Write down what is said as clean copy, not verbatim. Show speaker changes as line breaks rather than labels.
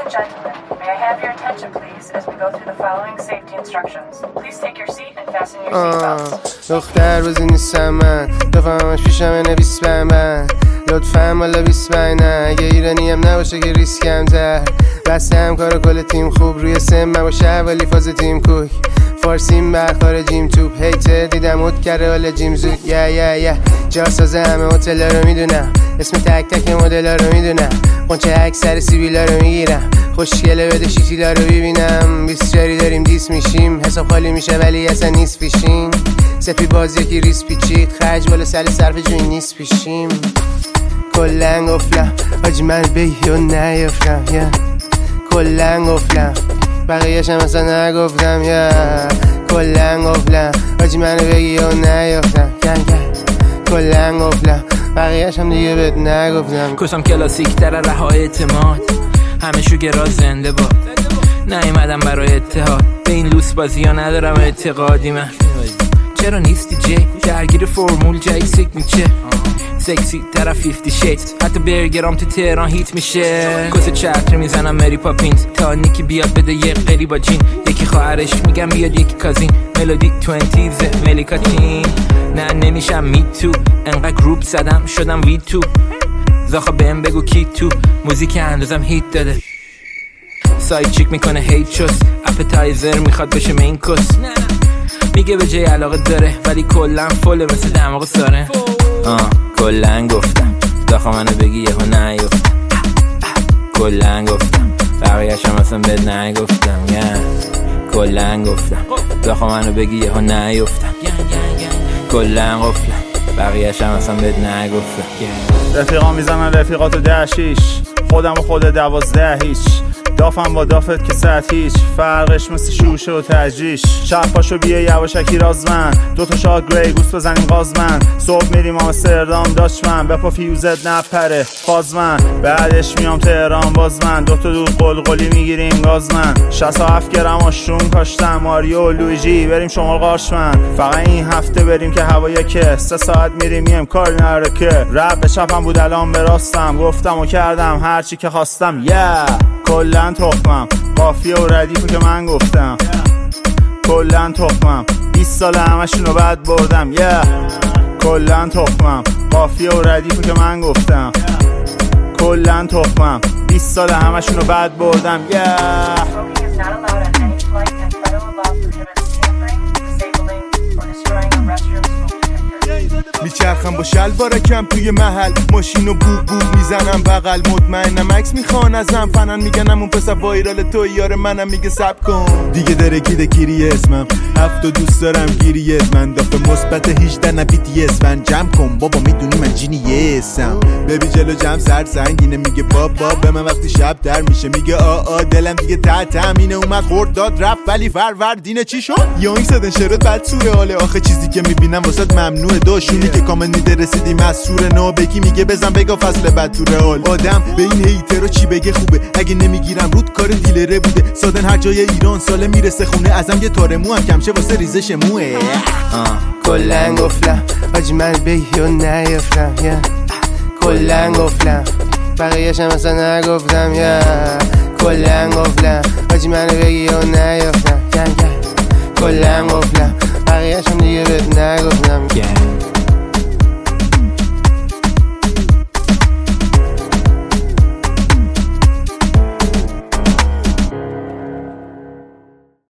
and gentlemen, may I have your attention please as we go through the following safety instructions. Please take your seat and fasten your seatbelts.
دختر بازی نیستم من دفعهمش پیشم نویس من لطفاً مالا 20 نه اگه ایرانی هم نباشه که ریسک کمتر بسته هم کار کل تیم خوب روی سم باشه ولی فاز تیم کوک فارسیم بر خارجیم توپ هیته دیدم اوت کرده حال جیم زود یا جا سازه همه هتل رو میدونم اسم تک تک مدل رو میدونم قنچه اکثر سیبیلا رو میگیرم خوشگله بده شیتیلا رو ببینم 20 جاری داریم دیس میشیم حساب خالی میشه ولی اصلا نیست پیشین سپی بازی که ریس پیچید خرج بالا سل صرف جوی نیست پیشیم کلن گفتم حاجی من بگی و نیفتم کلن گفتم بقیه‌ش هم اصلا نگفتم کلن گفتم حاجی منو بگی و نیفتم کلن گفتم بقیه‌ش هم دیگه بهت نگفتم
کسم کلاسیک در رها اعتماد همه شوگرا زنده باد نیومدم برای اتحاد به این لوس بازی ها ندارم اعتقادی من چرا نیستی جی درگیر فرمول جای سیگنیچر سکسی طرف 50 shades حتی برگرام تو تهران هیت میشه کس چتر میزنم مری پاپینز تا نیکی بیاد بده یه قری با جین یکی خواهرش میگم بیاد یکی کازین ملودی 20s ملیکاتین نه نمیشم می تو انقدر گروپ زدم شدم وی تو زاخا بهم بگو کی تو موزیک اندازم هیت داده ساید چیک میکنه هیت چست اپتایزر میخواد بشه مین کس میگه به جای علاقه داره ولی کلن فله مثل دماغ ساره کلن گفتم داخل منو بگی یهو نیفتم کلن گفتم بقیه‌ش هم اصلا بهت نگفتم کلن گفتم داخل منو بگی یهو نیفتم کلن گفتم بقیه‌ش هم اصلا بهت نگفتم
رفیقا میزنن رفیقاتو 10 خودم و خود 12 هیچ دافم با دافت که ساعت هیچ فرقش مثل شوشه و تجریش شب پاشو بیه یواشکی رازمن دوتا شاد گری گوست بزنیم غازمن صبح میریم آمستردام داشمن بپا فیوزت نپره فازمن بعدش میام تهران بازمن دوتا دود قلقلی میگیریم گازمن 67 گرم آشروم کاشتم ماریو لویجی بریم شمال قارشمن فقط این هفته بریم که هوایی که 3 ساعت میریم میم کار نره که رب به چپم بود الان به راستم گفتم و کردم هرچی که خواستم کلن تخمم قافیه و ردیفو که من گفتم کلن تخمم 20 سال همشونو بعد بردم کلن تخمم قافیه و ردیفو که من گفتم کلن تخمم 20 سال همشونو بعد بردم
میچرخم با شلوارکم توی محل ماشینو بوب بوب میزنم بغل مطمئنم عکس میخوان ازم فنن میگنم اون پسر وایرال تو یار منم میگه سب کن دیگه درکیده کیری اسمم 7 دوست دارم گیریت من دافه مثبت 18 نه BTS من جمع کن بابا میدونی من جینیسم ببی جلو جمع سر سنگینه میگه بابا به من وقتی شب در میشه میگه دلم دیگه تامینه اومد خورد داد رفت ولی فروردینه چی شد یا این صدن شرط بد سوره حاله آخه چیزی که میبینم واسط ممنوعه داشونی که کامنت میده رسیدی مسئول نو بگی میگه بزن بگا فصل بعد تو رئال آدم به این هیترو چی بگه خوبه اگه نمیگیرم رود کار دیلره بوده سادن هر جای ایران ساله میرسه خونه ازم یه تاره مو هم کمشه واسه ریزش موه
کلن گفتم حاجی من بگی و نیفتم کلن گفتم بقیه‌ش هم اصلا نگفتم کلن گفتم حاجی منو بگی و نیفتم کلن گفتم بقیه‌ش هم دیگه بهت نگفتم